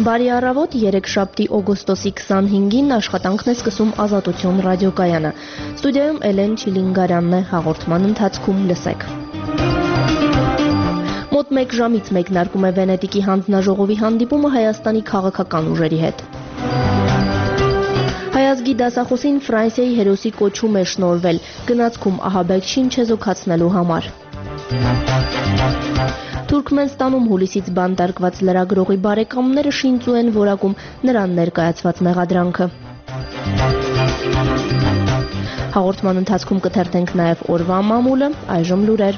Բարի առավոտ, երեքշաբթի օգոստոսի 25-ին աշխատանքն է սկսում Ազատություն ռադիոկայանը։ Ստուդիայում Էլեն Չիլինգարյանն է, հաղորդման ընթացքում լսեք։ Մոտ 1 ժամից մեկնարկում է Վենետիկի հանձնաժողովի հանդիպումը Հայաստանի քաղաքական ուժերի հետ։ Հայազգի դասախոսին Ֆրանսիայի հերոսի կոչում է շնորհվել, գնացքում ահաբեկչին չեզոքացնելու համար։ Թուրքմենստանում հուլիսից բանտարկված լրագրողի բարեկամները շինծու են որակում նրան ներկայացված մեղադրանքը։ Հաղորդման ընթացքում կթերթենք նաև օրվա մամուլը, այժմ լուրեր։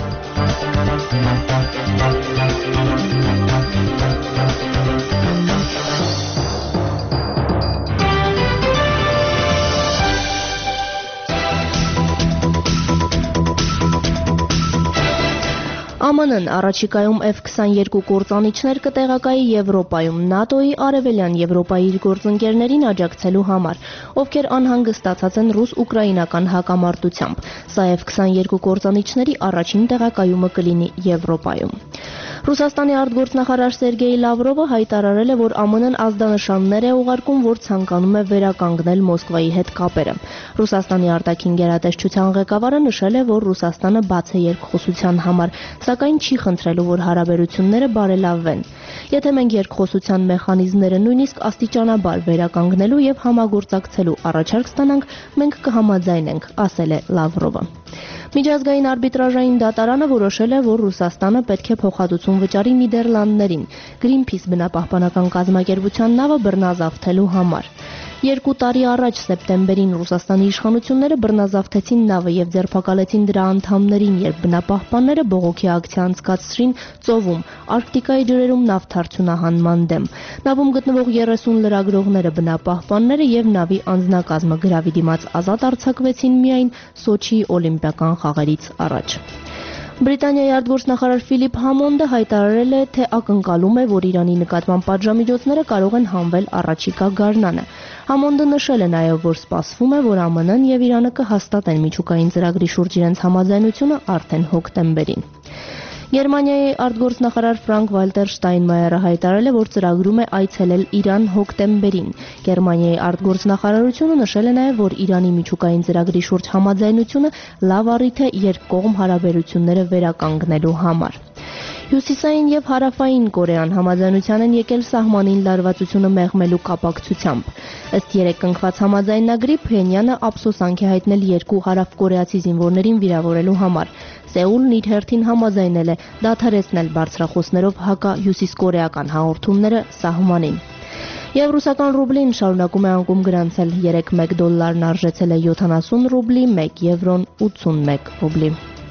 ԱՄՆ-ն առաջիկայում F-22 կործանիչներ կտեղակայի Եվրոպայում ՆԱՏՕ-ի արևելյան Եվրոպայի իր գործընկերներին աջակցելու համար, ովքեր անհանգստացած են ռուս-ուկրաինական հակամարտությամբ։ Սա F-22 կործանիչների առաջին տեղակայումը կլինի Եվրոպայում։ Ռուսաստանի արտգործնախարար Սերգեյ Լավրովը հայտարարել է, որ ԱՄՆ-ն ազդանշաններ է ուղարկում, որ ցանկանում է վերականգնել Մոսկվայի հետ կապերը։ Ռուսաստանի արտաքին գերատեսչության ղեկավարը նշել է, որ Ռուսաստանը բաց է երկխոսության համար, սակայն չի խնդրելու, որ հարաբերությունները բարելավվեն։ Եթե մենք երկխոսության մեխանիզմները նույնիսկ աստիճանաբար վերականգնելու եւ համագործակցելու առաջարկ ստանանք, մենք կհամաձայնենք, ասել է Լավրովը։ Միջազգային արբիտրաժային դատարանը որոշել է, որ Ռուսաստանը պետք է փոխհատուցում վճարի Նիդերլանդներին Greenpeace բնապահպանական կազմակերպության նավը բռնազավթելու համար։ 2 տարի առաջ սեպտեմբերին Ռուսաստանի իշխանությունները բռնազավթեցին նավը եւ ձերբակալեցին դրա անդամներին, երբ բնապահպանները բողոքի ակցիա անցկացրին ծովում, Արկտիկայի ջրերում նավթարդյունահանման դեմ։ Նավում գտնվող 30 լրագրողները, բնապահպանները եւ նավի անձնակազմը գրավի դիմաց ազատ արձակվեցին միայն Սոչիի օլիմպիական խաղերից առաջ։ Բրիտանիայի արտգործնախարար Ֆիլիպ Համոնդը հայտարարել է, թե ակնկալում է, որ Իրանի նկատմամբ պատժամիջոցները կարող են հանվել առաջիկա գարնանը։ Համոնդը նշել է նաև, որ սպասվում է, որ ԱՄՆ-ն եւ Իրանը կհաստատեն միջուկային ծրագրի շուրջ իրենց համաձայնությունը արդեն հոկտեմբերին։ Գերմանիայի արտգործնախարար Ֆրանկ Վալտեր Շտայնմայերը հայտարարել է, որ ծրագրում է այցելել Իրան հոկտեմբերին։ Գերմանիայի արտգործնախարարությունը նշել է նաև, որ Իրանի միջուկային ծրագրի շուրջ համաձայնությունը լավ առիթ է երկկողմ հարաբերությունները վերականգնելու համար։ Հյուսիսային եւ հարավային Կորեան համաձայնության են եկել սահմանին լարվածությունը մեղմելու կապակցությամբ։ Ըստ երեք կնքված համաձայնագրի Փենյանը ափսոսանք է հայտնել 2 հարավկորեացի զինվորներին վիրավորելու համար։ Սեուլն իր հերթին համաձայնել է դադարեցնել բարձրախոսներով հակա-հյուսիսկորեական հաղորդումները սահմանին։ Եվ ռուսական ռուբլին շարունակում է անկում գրանցել, 1 դոլարն արժեցել է 70 ռուբլի, 1 եվրոն 81 ռուբլի։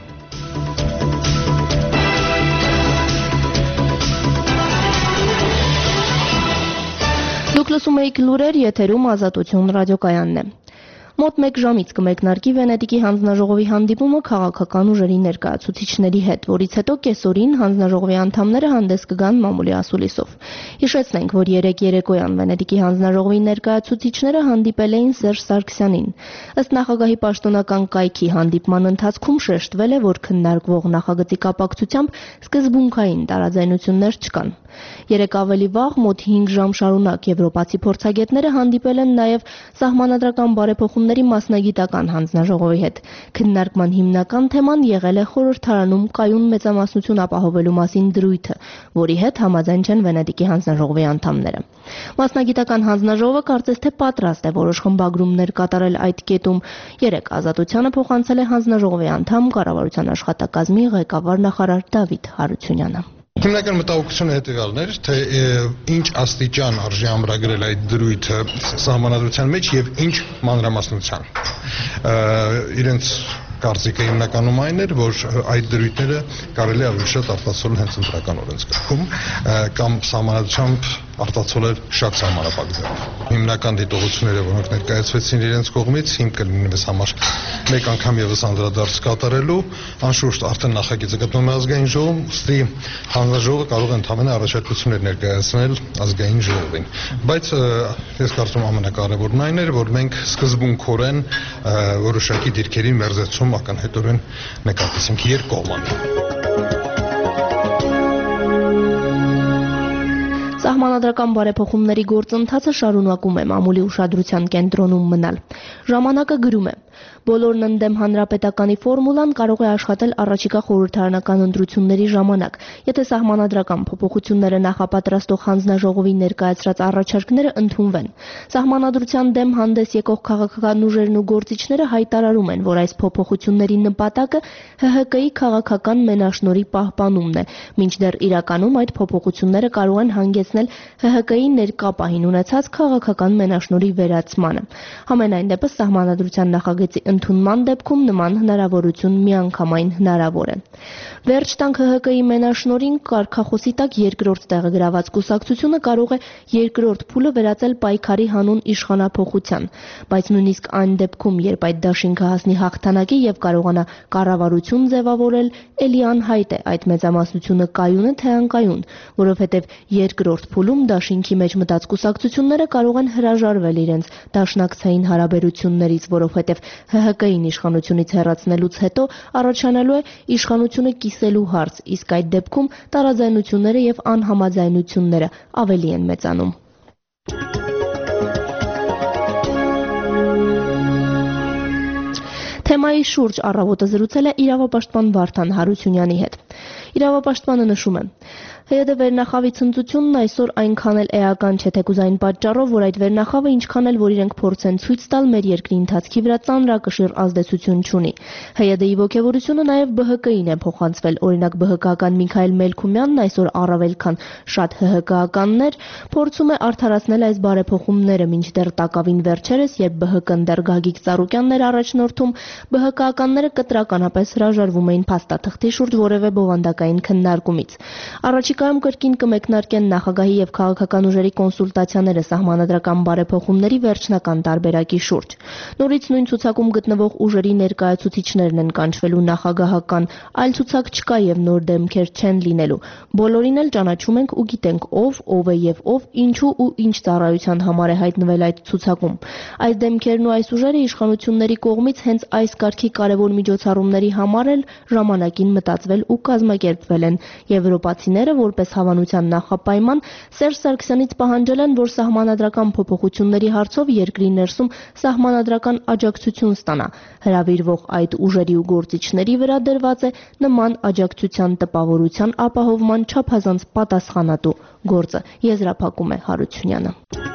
Դուք լսում եք լուրեր, եթերում Ազատություն ռադիոկայանն է։ Մոտ 1 ժամից կմեկնարկի Վենետիկի հանձնաժողովի հանդիպումը քաղաքական ուժերի ներկայացուցիչների հետ, որից հետո կեսօրին հանձնաժողովի անդամները հանդես կգան մամուլի ասուլիսով։ Հիշեցնենք, որ երեկոյան Վենետիկի հանձնաժողովի ներկայացուցիչները հանդիպել էին Սերժ Սարգսյանին։ Ըստ նախագահի պաշտոնական կայքի հանդիպման ընթացքում շեշտվել է, որ քննարկվող նախագծի կապակցությամբ սկզբունքային տարաձայնություններ չկան։ Երեկ ավելի վաղ մոտ 5 ժամ շարունակ եվրոպացի փորձագետները հանդիպել են նաև սահմանադրական բարեփոխումների մասնագիտական հանձնաժողովի հետ։ Քննարկման հիմնական թեման եղել է խորհրդարանում կայուն մեծամասնություն ապահովելու մասին դրույթը, որի հետ համաձայն չեն Վենետիկի հանձնաժողովի անդամները։ Մասնագիտական հանձնաժողովը կարծես թե պատրաստ է որոշ խմբագրումներ կատարել այդ կետում։ Երեկ Ազատությանը փոխանցել է հանձնաժողովի անդամ կառավարության աշխատակազմի ղեկավար նախարար Դավիթ Հարությունյանը։ Հիմնական մտահոգությունը հետևյալն էր, թե ինչ աստիճան արժի ամրագրել այդ դրույթը սահմանադրության մեջ եւ ինչ մանրամասնության։ Իրենց կարծիքը հիմնականում այն էր, որ այդ դրույթները կարելի է ավելի շատ արտացոլել հենց ընտրական օրենսգրքում կամ սահմանադրությամբ արտացոլել շատ սահմանափակությամբ։ Հիմնական դիտողությունները, որոնք ներկայացվեցին իրենց կողմից, հիմք կլինի մեզ համար մեկ անգամ եւս անդրադարձ կատարելու, անշուշտ արդեն նախագիծը գտնվում է ազգային ժողովում, ուստի հանձնաժողովը կարող է ընդհանրապես առաջարկություններ ներկայացնել ազգային ժողովին։ Բայց ես կարծում եմ ամենակարևորն այն էր, որ մենք սկզբունքորեն որոշակի դիրքերի մերձեցում ակնհայտորեն նկատեցինք երկկողմանի։ Սահմանադրական բարեփոխումների գործընթացը շարունակում է մամուլի ուշադրության կենտրոնում մնալ։ Ժամանակը գրում է. Բոլորն ընդդեմ հանրապետականի ֆորմուլան կարող է աշխատել առաջիկա խորհրդարանական ընտրությունների ժամանակ, եթե սահմանադրական փոփոխությունները նախապատրաստող հանձնաժողովի ներկայացրած առաջարկները ընդունվեն։ Սահմանադրության դեմ հանդես եկող քաղաքական ուժերն ու գործիչները հայտարարում են, որ այս փոփոխությունների նպատակը ՀՀԿ-ի քաղաքական մենաշնորհի պահպանումն է, մինչդեռ իրականում այդ փոփոխությունները կարող են հանգեցնել ՀՀԿ-ի ներկա պահին ունեցած քաղաքական մենաշնորհի վերացմանը։ Համենայն դեպս սահմանադրության նախագծի ընդունման դեպքում նման հնարավորություն միանգամայն հնարավոր է։ Վերջ տանք ՀՀԿ-ի մենաշնորհին կարգախոսի տակ երկրորդ տեղը գրաված կուսակցությունը կարող է երկրորդ փուլը վերածել պայքարի հանուն իշխանափոխության, բայց նույնիսկ այն դեպքում, երբ այդ դաշինքը հասնի հաղթանակի եւ կարողանա կառավարություն ձևավորել, ելի անհայտ է այդ մեծամասնությունը կայուն է թե անկայուն, որովհետեւ երկրորդ փուլում դաշինքի մեջ մտած կուսակցությունները կարող են հրաժարվել իրենց դաշնակցային հարաբերություններից, որովհետեւ ՀՀԿ-ին իշխանությունից հեռացնելուց հետո առաջանալու է իշխանությունը կիսելու հարց, իսկ այդ դեպքում տարաձայնությունները եւ անհամաձայնությունները ավելի են մեծանում։ Թեմայի շուրջ առավոտը զրուցել է իրավապաշտպան Վարդան Հարությունյանի հետ։ Իրավապաշտպանը նշում է. ՀՅԴ վերնախավի ցնծությունն այսօր այնքան էլ էական չէ, թեկուզ այն պատճառով, որ այդ վերնախավը ինչքան էլ որ իրենք փորձեն ցույց տալ մեր երկրի ընթացքի վրա ծանրակշիռ ազդեցություն չունի։ ՀՅԴ-ի ոգևորությունը նաև ԲՀԿ-ին է փոխանցվել, օրինակ ԲՀԿ-ական Միքայել Մելքումյանն այսօր առավել քան շատ ՀՀԿ-ականներ փորձում է արդարացնել այս բարեփոխումները, մինչդեռ տակավին վերջերս, երբ ԲՀԿ-ն դեռ Գագիկ Ծառուկյանն էր առաջնորդում, ԲՀԿ-ականները կտրականապես հրաժարվում էին փաստաթղթի շուրջ որևէ բովանդակային քննարկումից։ Առաջիկայում կրկին կմեկնարկեն նախագահի եւ քաղաքական ուժերի կոնսուլտացիաները սահմանադրական բարեփոխումների վերջնական տարբերակի շուրջ։ Նորից նույն ցուցակում գտնվող ուժերի ներկայացուցիչներն են կանչվելու նախագահական, այլ ցուցակ չկա եւ նոր դեմքեր չեն լինելու։ Բոլորին էլ ճանաչում ենք ու գիտենք ով է եւ ով ինչու ու ինչ ծառայության համար է հայտնվել այդ ցուցակում։ Այս դեմքերն ու այս ուժերը իշխանությունների կողմից հենց այս կարգի կարևոր միջոցառումների համար էլ ժամանակին մտածվել ու կազմակերպվել են։ Եվրոպացիները որպես հավանության նախապայման Սերժ Սարգսյանից պահանջել են, որ սահմանադրական փոփոխությունների հարցով երկրի ներսում սահմանադրական աջակցություն ստանա։ Հրավիրվող այդ ուժերի ու գործիչների վրա դրված է նման աջակցության տպավորության ապահովման չափազանց պատասխանատու գործը, եզրափակում է Հարությունյանը։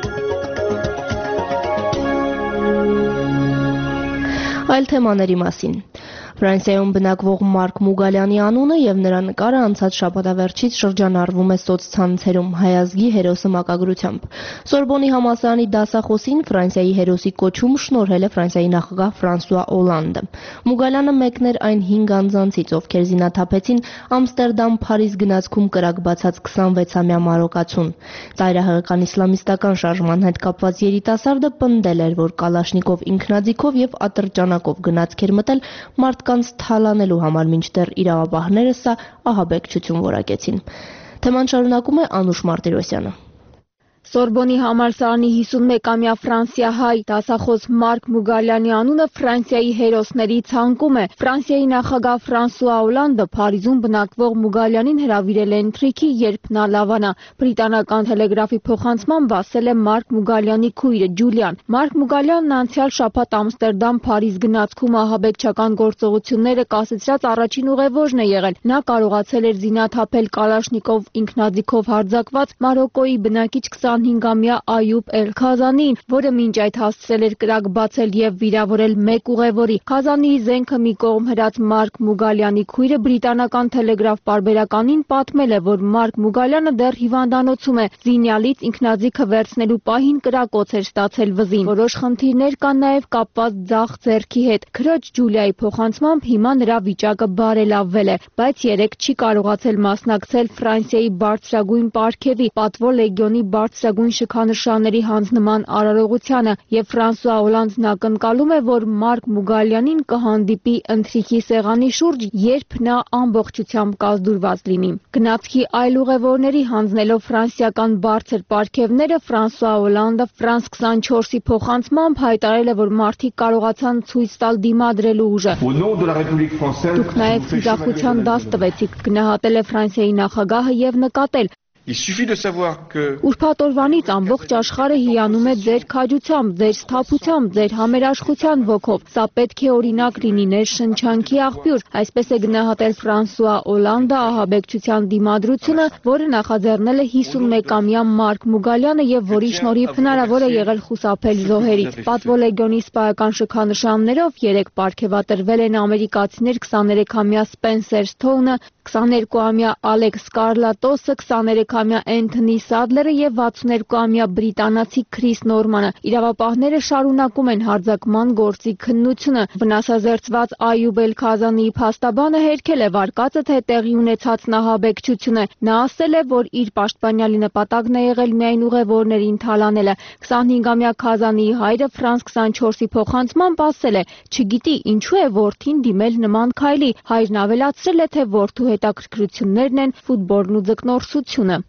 Այլ թեմաների մասին։ Ֆրանսիայում բնակվող Մարկ Մուգալյանի անունը եւ նրա նկարը անցած շաբաթավերջից շրջանառվում է սոցցանցերում հայազգի հերոսը մակագրությամբ։ Սորբոնի համալսարանի դասախոսին Ֆրանսիայի հերոսի կոչում շնորհել է Ֆրանսիայի նախագահ Ֆրանսուଆ Օլանդը։ Մուգալյանը մեկն էր այն 5 անձանցից, ովքեր զինաթափեցին Ամստերդամ-Փարիզ գնացքում կրակ բացած 26-ամյա մարոկացուն։ Ծայրահեղական իսլամիստական շարժման հետ կապված երիտասարդը պնդել էր, որ Կալաշնիկով ինքնաձիգով եւ ատրճանակով գնացք էր մտել մարդկանց թալանելու համար, մինչդեռ իրավապահները սա ահաբեկչություն որակեցին։ Թեման շարունակում է Անուշ Մարտիրոսյանը։ Սորբոնի համալսարանի 51-ամյա ֆրանսիահայ դասախոս Մարկ Մուգալյանի անունը Ֆրանսիայի հերոսների ցանկում է։ Ֆրանսիայի նախագահ Ֆրանսուଆ Օլանդը Փարիզում բնակվող Մուգալյանին հրավիրել է ընթրիքի, երբ նա լավանա։ Բրիտանական տելեգրաֆի փոխանցմամբ ասել է Մարկ Մուգալյանի քույրը Ջուլիան։ Մարկ Մուգալյանն անցյալ շաբաթ Ամստերդամ-Փարիզ գնացքում ահաբեկչական գործողությունները կասեցրած առաջին ուղևորն է եղել։ Նա կարողացել էր զինաթափել Կալաշնիկով ինքնաձիգով հարձակված Մարոկկոյի բնակիչ 25-ամյա Այուբ Էլ-Քազանին, որը մինչ այդ հասցրել էր կրակ բացել եւ վիրավորել մեկ ուղևորի։ Քազանիի զենքը մի կողմ հրած Մարկ Մուգալյանի քույրը բրիտանական տելեգրաֆ պարբերականին պատմել է, որ Մարկ Մուգալյանը դեռ հիվանդանոցում է։ Զինյալից ինքնաձիգը վերցնելու պահին կրակոց էր ստացել վզին։ Որոշ խնդիրներ կան նաեւ կապված ձախ ձեռքի հետ։ Քրոջ Ջուլիայի փոխանցմամբ հիմա նրա վիճակը բարելավվել է, բայց երեք չի կարողացել մասնակցել Ֆրանսիայի բարձրագույն պարգևի պատվո լեգիոնի բարձրագույն շքանշանների հանձնման արարողությանը եւ Ֆրանսուଆ Օլանդն ակնկալում է, որ Մարկ Մուգալյանին կհանդիպի ընթրիքի սեղանի շուրջ, երբ նա ամբողջությամբ կազդուրված լինի։ Գնացքի այլ ուղևորների հանձնելով ֆրանսիական բարձր պարգևները Ֆրանսուଆ Օլանդը France 24-ի փոխանցմամբ հայտարարել է, որ մարդիկ կարողացան ցույց տալ դիմադրելու ուժը։ Դուք նաեւ ցուցակցության դաս տվեցիք, գնահատել է Ֆրանսիայի նախագահը եւ նկատել, Il suffit de savoir que Ուրբաթ օրվանից ամբողջ աշխարհը հիանում է ձեր քաջությամբ, ձեր սթափությամբ, ձեր համերաշխության ոգով։ Սա պետք է օրինակ լինի ներշնչանքի աղբյուր, այսպես է գնահատել Ֆրանսուଆ Օլանդը ահաբեկչության դիմադրությունը, որը նախաձեռնել է 51-ամյա Մարկ Մուգալյանը եւ որի շնորհիվ հնարավոր է եղել խուսափել զոհերից։ Պատվո լեգիոնի սպայական շքանշաններով 3 պարգևատրվել են ամերիկացիներ 23-ամյա Սպենսեր Սթոունը, 22-ամյա Ալեքս Կարլատոսը, 23-ամյա Էնթոնի Սադլերը եւ 62-ամյա բրիտանացի Քրիս Նորմանը։ Իրավապահները շարունակում են հարձակման գործի քննությունը։ Վնասազերծված Այյուբ Էլ-Քազանիի փաստաբանը հերքել է վարկածը, թե տեղի ունեցածն ահաբեկչություն է։ Նա ասել է, որ իր պաշտպանյալի նպատակն է եղել միայն ուղևորներին թալանելը։ 25-ամյա Քազանիի հայրը Ֆրանս 24-ի փոխանցմամբ ասել է. «Չգիտի ինչու է որդին դիմել նման քայլի»։ Հայրն ավելացրել է, թե որդու հետաքրքրություններն են ֆուտբոլն ու ձկնորսությունը։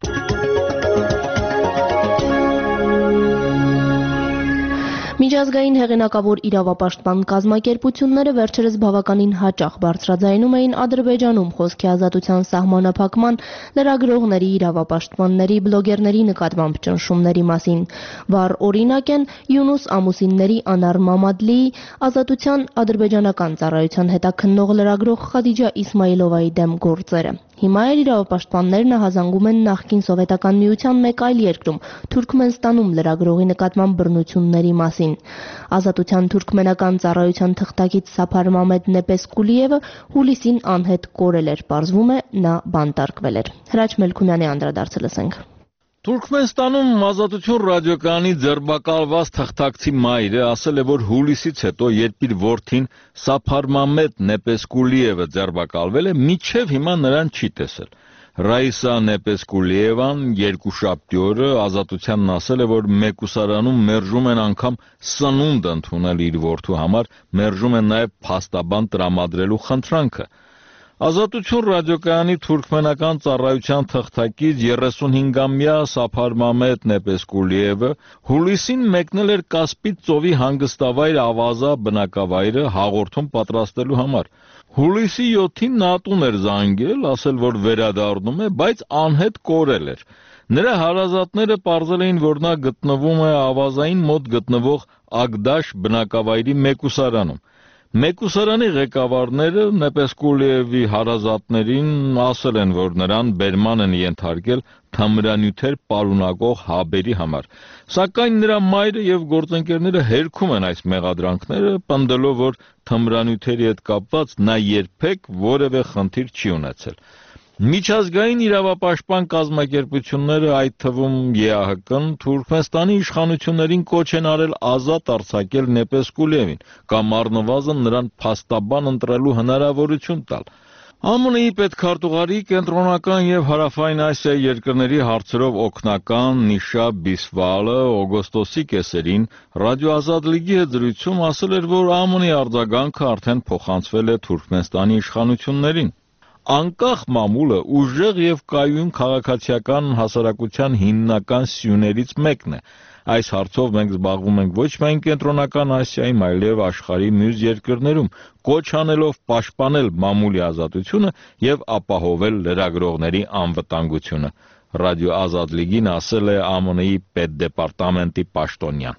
Միջազգային հեղինակավոր իրավապաշտպան կազմակերպությունները վերջերս բավականին հաճախ բարձրաձայնում էին Ադրբեջանում խոսքի ազատության սահմանափակման, լրագրողների, իրավապաշտպանների, բլոգերների նկատմամբ ճնշումների մասին։ Վառ օրինակ են Յունուս ամուսինների Անար Մամադլիի ազատության ադրբեջանական ծառայության հետաքննող լրագրող Խադիջա Իսմայիլովայի դեմ գործերը։ Հիմա էլ իրավապաշտպաններն ահազանգում են նախկին Սովետական Միության մեկ այլ երկրում՝ Թուրքմենստանում լրագրողի նկատմամբ բռնությունների մասին։ Ազատության թուրքմենական ծառայության թղթակից Սափար Մամեդ Նեպեսկուլիևը հուլիսին անհետ կորել էր, պարզվում է նա բանտարկվել էր։ Հրաչ Մելքումյանի անդրադարձը լսենք։ Թուրքմենստանում Ազատություն ռադիոկայանի ձերբակալված թղթակցի մայրը ասել է, որ հուլիսից հետո, երբ իր որդին Սափար Մամեդ Նեպեսկուլիևը ձերբակալվել է, մինչև հիմա նրան չի տեսել։ Ռաիսա Նեպեսկուլիևան երկուշաբթի օրը Ազատությանն ասել է, որ մեկուսարանում մերժում են անգամ սնունդ ընդունել իր որդու համար, մերժում են նաև փաստաբան տրամադրելու խնդրանքը։ Ազատություն ռադիոկայանի թուրքմենական ծառայության թղթակից 35-ամյա Սափար Մամեդ Նեպեսկուլիևը հուլիսին մեկնել էր Կասպից ծովի հանգստավայր Ավազա բնակավայրը հաղորդում պատրաստելու համար։ Հուլիսի 7-ին նա տուն էր զանգել, ասել, որ վերադառնում է, բայց անհետ կորել էր։ Նրա հարազատները պարզել էին, որ նա գտնվում է Ավազային մոտ գտնվող Ագդաշ բնակավայրի մեկուսարանում։ Մեկուսարանի ղեկավարները Նեպեսկուլիևի հարազատներին ասել են, որ նրան բերման են ենթարկել թմրանյութեր պարունակող հաբերի համար։ Սակայն նրա մայրը եւ գործընկերները հերքում են այս մեղադրանքները, պնդելով, որ թմրանյութերի հետ կապված նա երբեք որևէ խնդիր չի ունեցել։ Միջազգային իրավապաշտպան կազմակերպությունները, այդ թվում ԵԱՀԿ-ն, Թուրքմենստանի իշխանություններին կոչ են արել ազատ արձակել Նեպեսկուլիևին կամ առնվազն նրան փաստաբան ընտրելու հնարավորություն տալ։ ԱՄՆ-ի պետքարտուղարի կենտրոնական եւ հարավային Ասիայի երկրների հարցերով օգնական Նիշա Բիսվալը օգոստոսի կեսերին Ռադիո Ազատ լիգի հետ զրույցում ասել էր, որ ԱՄՆ-ի արձագանքը արդեն փոխանցվել է Թուրքմենստանի իշխանություններին։ Անկախ մամուլը ուժեղ եւ կայուն քաղաքացիական հասարակության հիմնական սյուներից մեկն է։ Այս հարցով մենք զբաղվում ենք ոչ միայն Կենտրոնական Ասիայում, այլև աշխարհի մյուս երկրներում, կոչ անելով պաշտպանել մամուլի ազատությունը եւ ապահովել լրագրողների անվտանգությունը։ Ռադիո Ազատ լիգին ասել է ԱՄՆ-ի պետդեպարտամենտի պաշտոնյան։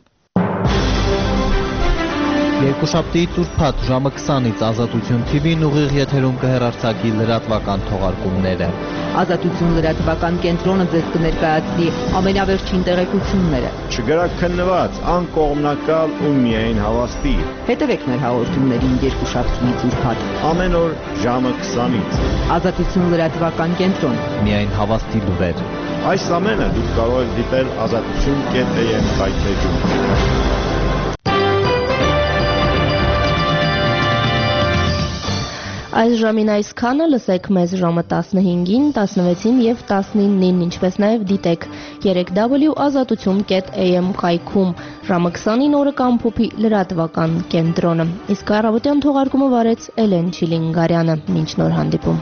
Երկուշաբթի ուրբաթ ժամը 20-ից Ազատություն TV-ն ուղիղ եթերում կհեռարձակի լրատվական թողարկումները։ Ազատություն լրատվական կենտրոնը ձեզ կներկայացնի ամենավերջին տեղեկությունները։ չգրաքննված, անկողմնակալ ու միայն հավաստի։ Հետևեք մեր հաղորդումներին երկուշաբթիից ուրբաթ։ Ամեն օր ժամը 20-ից։ Ազատություն լրատվական կենտրոն։ Միայն հավաստի լուրեր։ Այս ամենը դուք կարող եք դիտել azatutun.am վայրէջում։ Այս ժամին այսքանը, լսեք մեզ ժամը 15-ին, 16-ին եւ 19-ին, ինչպես նաեւ դիտեք 3w.azatutun.am կայքում, ժամը 20-ին օրը կամփոփի լրատվական կենտրոնը։ Իսկ առավոտյան թողարկումը վարեց Էլեն Չիլինգարյանը։ Մինչ նոր հանդիպում։